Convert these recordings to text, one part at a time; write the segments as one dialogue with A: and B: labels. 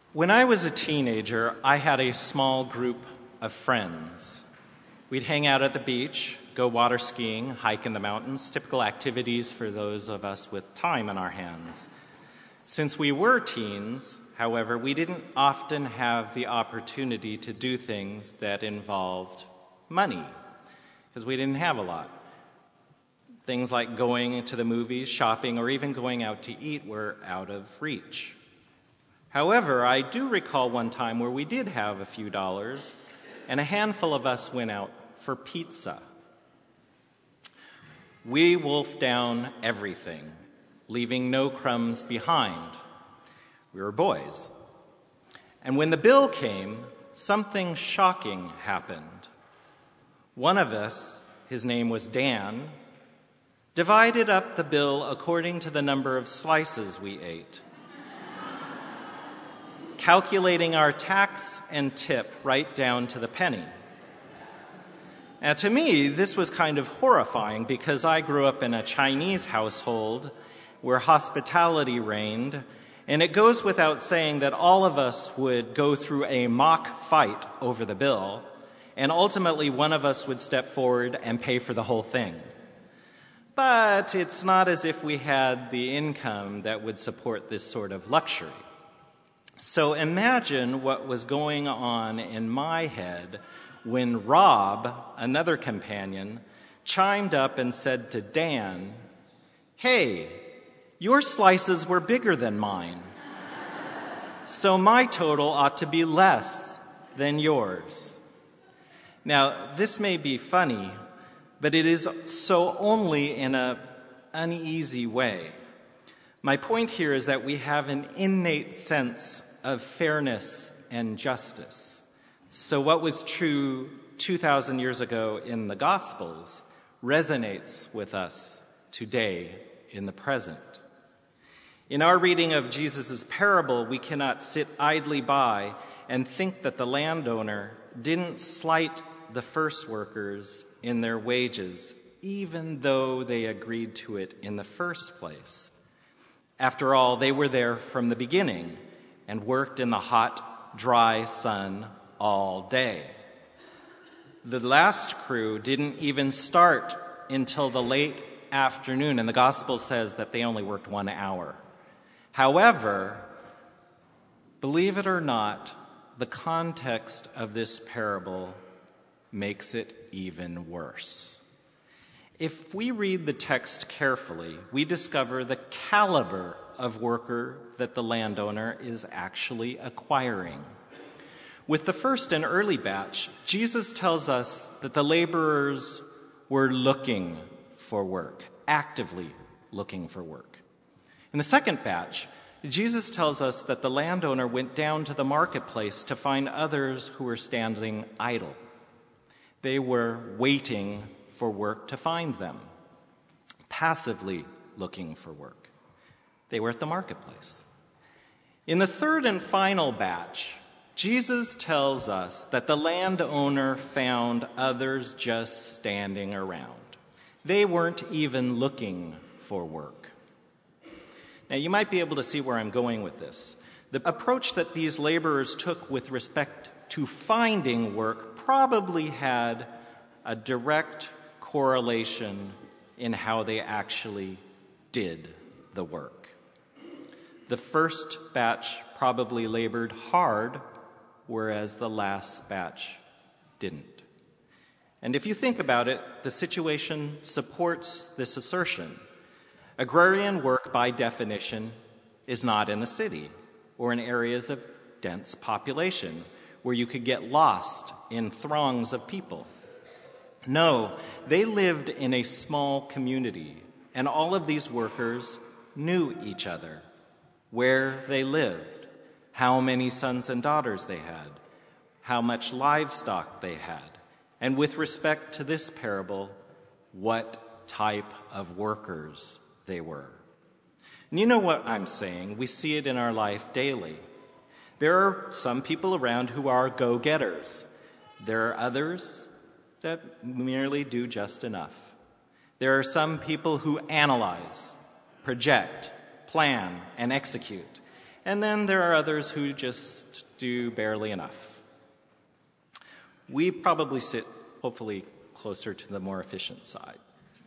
A: When I was a teenager, I had a small group of friends. We'd hang out at the beach, go water skiing, hike in the mountains, typical activities for those of us with time on our hands. Since we were teens, however, we didn't often have the opportunity to do things that involved money, because we didn't have a lot. Things like going to the movies, shopping, or even going out to eat were out of reach. However, I do recall one time where we did have a few dollars, and a handful of us went out for pizza. We wolfed down everything, leaving no crumbs behind. We were boys. And when the bill came, something shocking happened. One of us, his name was Dan, divided up the bill according to the number of slices we ate, calculating our tax and tip right down to the penny. Now, to me, this was kind of horrifying because I grew up in a Chinese household where hospitality reigned, and it goes without saying that all of us would go through a mock fight over the bill, and ultimately one of us would step forward and pay for the whole thing. But it's not as if we had the income that would support this sort of luxury. So imagine what was going on in my head when Rob, another companion, chimed up and said to Dan, "Hey, your slices were bigger than mine, so my total ought to be less than yours." Now, this may be funny, but it is so only in an uneasy way. My point here is that we have an innate sense of fairness and justice. So what was true 2,000 years ago in the Gospels resonates with us today in the present. In our reading of Jesus' parable, we cannot sit idly by and think that the landowner didn't slight the first workers in their wages, even though they agreed to it in the first place. After all, they were there from the beginning and worked in the hot, dry sun all day. The last crew didn't even start until the late afternoon, and the gospel says that they only worked 1 hour. However, believe it or not, the context of this parable makes it even worse. If we read the text carefully, we discover the caliber of worker that the landowner is actually acquiring. With the first and early batch, Jesus tells us that the laborers were looking for work, actively looking for work. In the second batch, Jesus tells us that the landowner went down to the marketplace to find others who were standing idle. They were waiting for work to find them, passively looking for work. They were at the marketplace. In the third and final batch, Jesus tells us that the landowner found others just standing around. They weren't even looking for work. Now, you might be able to see where I'm going with this. The approach that these laborers took with respect to finding work probably had a direct correlation in how they actually did the work. The first batch probably labored hard, whereas the last batch didn't. And if you think about it, the situation supports this assertion. Agrarian work, by definition, is not in the city or in areas of dense population where you could get lost in throngs of people. No, they lived in a small community, and all of these workers knew each other, where they lived, how many sons and daughters they had, how much livestock they had, and with respect to this parable, what type of workers they were. And you know what I'm saying. We see it in our life daily. There are some people around who are go-getters. There are others that merely do just enough. There are some people who analyze, project, plan, and execute. and then there are others who just do barely enough. We probably sit, hopefully, closer to the more efficient side.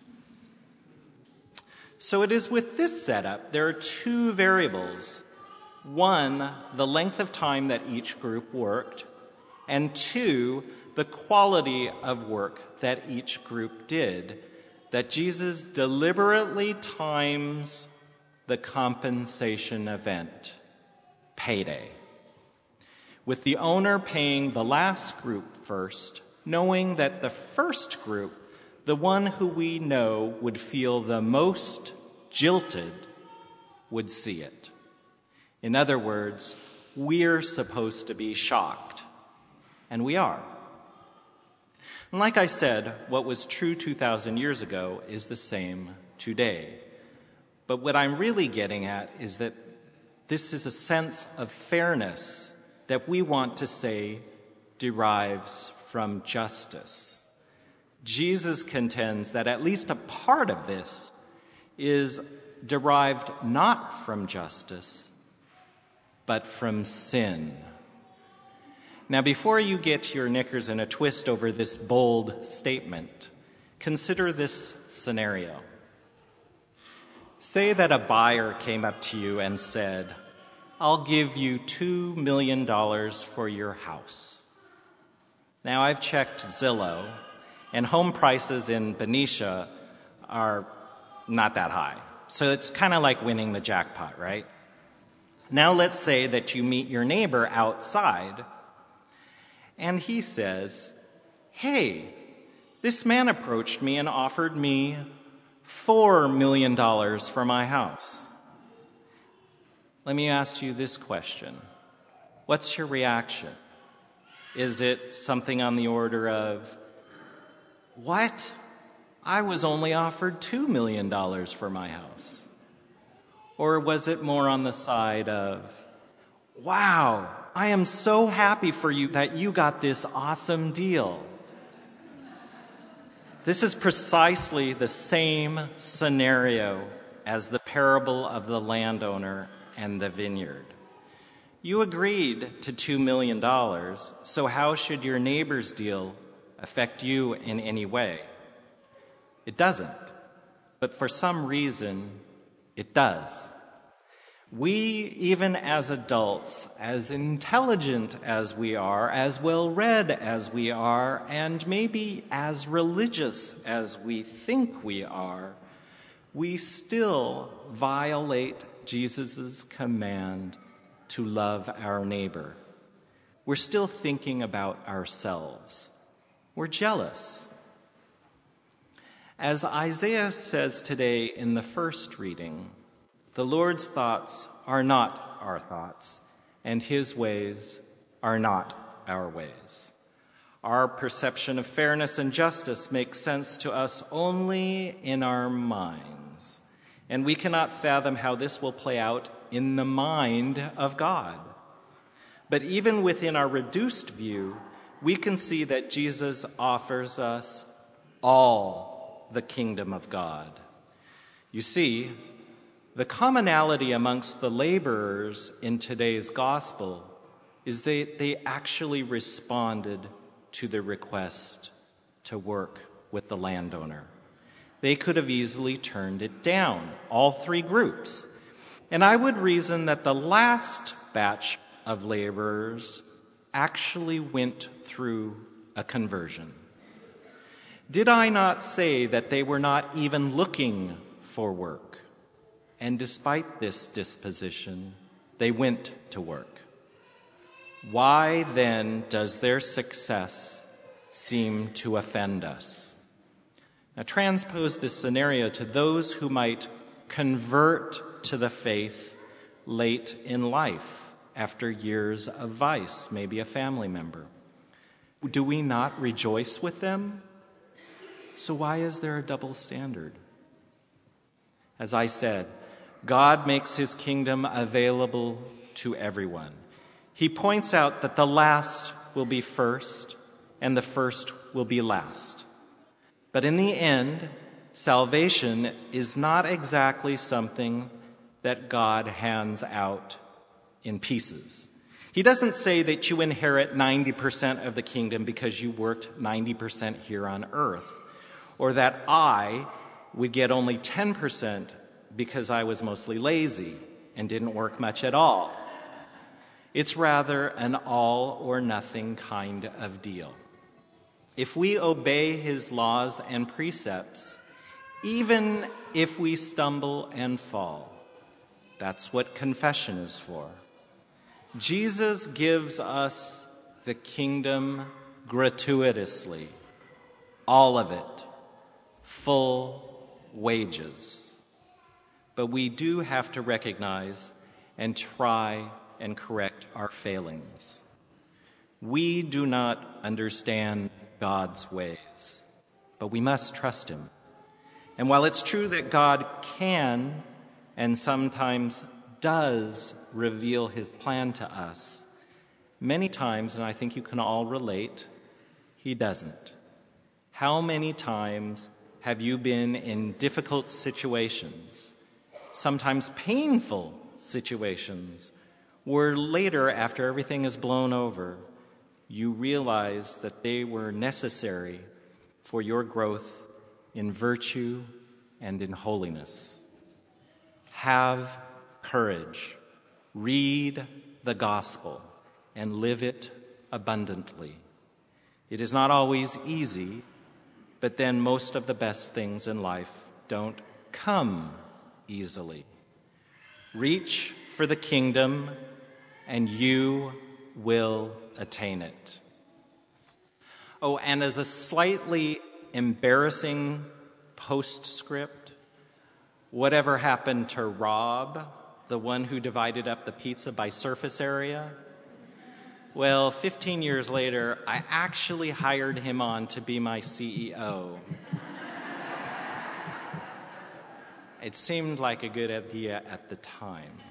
A: So it is with this setup, there are two variables. One, the length of time that each group worked, and two, the quality of work that each group did, that Jesus deliberately times the compensation event, payday, with the owner paying the last group first, knowing that the first group, the one who we know would feel the most jilted, would see it. In other words, we're supposed to be shocked, and we are. And like I said, what was true 2,000 years ago is the same today. But what I'm really getting at is that this is a sense of fairness that we want to say derives from justice. Jesus contends that at least a part of this is derived not from justice, but from sin. Now, before you get your knickers in a twist over this bold statement, consider this scenario. Say that a buyer came up to you and said, "I'll give you $2 million for your house." Now, I've checked Zillow, and home prices in Benicia are not that high. So it's kind of like winning the jackpot, right? Now let's say that you meet your neighbor outside, and he says, "Hey, this man approached me and offered me $4 million for my house." Let me ask you this question. What's your reaction? Is it something on the order of, "What? I was only offered $2 million for my house"? Or was it more on the side of, "Wow, I am so happy for you that you got this awesome deal"? This is precisely the same scenario as the parable of the landowner and the vineyard. You agreed to $2 million, so how should your neighbor's deal affect you in any way? It doesn't, but for some reason, it does. We, even as adults, as intelligent as we are, as well-read as we are, and maybe as religious as we think we are, we still violate Jesus' command to love our neighbor. We're still thinking about ourselves. We're jealous. As Isaiah says today in the first reading, the Lord's thoughts are not our thoughts, and his ways are not our ways. Our perception of fairness and justice makes sense to us only in our minds, and we cannot fathom how this will play out in the mind of God. But even within our reduced view, we can see that Jesus offers us all the kingdom of God. You see, the commonality amongst the laborers in today's gospel is they actually responded to the request to work with the landowner. They could have easily turned it down, all three groups. And I would reason that the last batch of laborers actually went through a conversion. Did I not say that they were not even looking for work? And despite this disposition, they went to work. Why then does their success seem to offend us? Now transpose this scenario to those who might convert to the faith late in life after years of vice, maybe a family member. Do we not rejoice with them? So why is there a double standard? As I said, God makes his kingdom available to everyone. He points out that the last will be first and the first will be last. But in the end, salvation is not exactly something that God hands out in pieces. He doesn't say that you inherit 90% of the kingdom because you worked 90% here on earth, or that I would get only 10% because I was mostly lazy and didn't work much at all. It's rather an all or nothing kind of deal. If we obey his laws and precepts, even if we stumble and fall, that's what confession is for. Jesus gives us the kingdom gratuitously, all of it, full wages. But we do have to recognize and try and correct our failings. We do not understand God's ways, but we must trust him. And while it's true that God can and sometimes does reveal his plan to us, many times, and I think you can all relate, he doesn't. How many times have you been in difficult situations, sometimes painful situations, where later, after everything is blown over, you realize that they were necessary for your growth in virtue and in holiness? Have courage. Read the gospel and live it abundantly. It is not always easy, but then most of the best things in life don't come easily. Reach for the kingdom, and you will attain it. Oh, and as a slightly embarrassing postscript, whatever happened to Rob, the one who divided up the pizza by surface area? Well, 15 years later, I actually hired him on to be my CEO. It seemed like a good idea at the time.